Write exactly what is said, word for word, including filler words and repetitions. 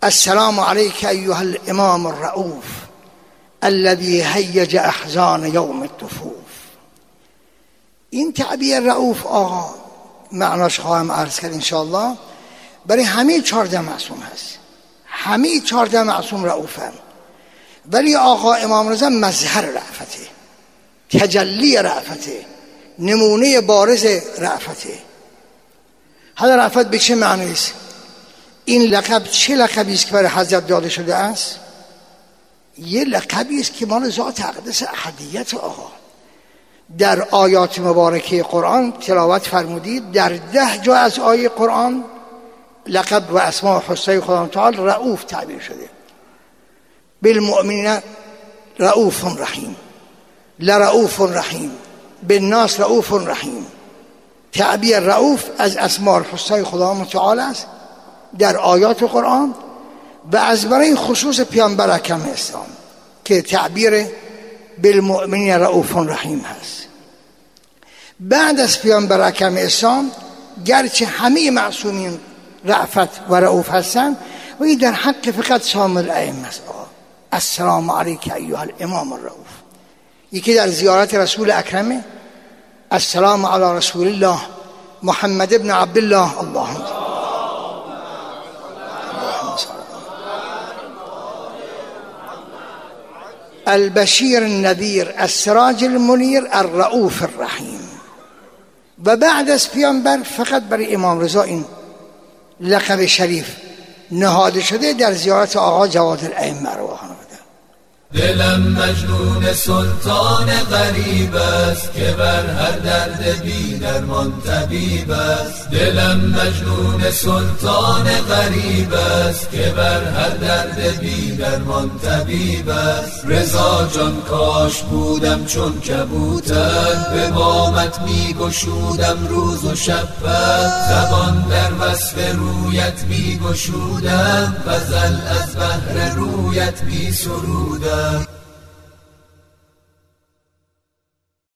السلام علیک ایها الامام الرؤوف الذي هیج احزان یوم الدفوف. این تعبیر رؤوف آقا معناش خواهم عرض کرد انشاءالله، برای همه چهارده معصوم هست، همه چهارده معصوم رؤوفن، ولی آقا امام رضا مظهر رأفته، تجلی رأفته، نمونه بارز رأفته. حالا رأفت به چه معنی است؟ این لقب چه لقبی است که برای حضرت داده شده است؟ یه لقبی است که مال ذات اقدس احدیت آقا. در آیات مبارکه قرآن تلاوت فرمودید، در ده جا از آیه قرآن لقب و اسماء حسنی خدا تعالی رؤوف تعبیر شده. بالمؤمنین رؤوف رحیم، لرؤوف رحیم، بالناس رؤوف رحیم. تعبیر رؤوف از اسماء الحسنی خدا متعال است در آیات قرآن و از برای خصوص پیامبر اکرم اسلام که تعبیر بالمؤمنین رؤوف رحیم هست. بعد از پیامبر اکرم اسلام گرچه همه معصومین رأفت و رؤوف هستند، ولی در حق فقط سامر ائمه است. السلام علیک ایها الامام الرؤوف. یکی در زیارت رسول اکرمه، السلام علی رسول الله محمد ابن عبدالله اللهم البشیر النذیر السراج المنیر الرؤوف الرحیم. و بعد از پیامبر فقط برای امام رضا این لقب شریف نهاده شده در زیارت آقا جواد الائمه ارواحنا. دلم مجنون سلطان غریب است که بر هر درد بی درمان طبیب است. دلم مجنون سلطان غریب است که بر هر درد بی درمان طبیب است. رضا جان کاش بودم چون کبوتر، به بامت می گشودم روز و شب، زبان در وصف رویت می گشودم، غزل از بحر رویت می سرودم.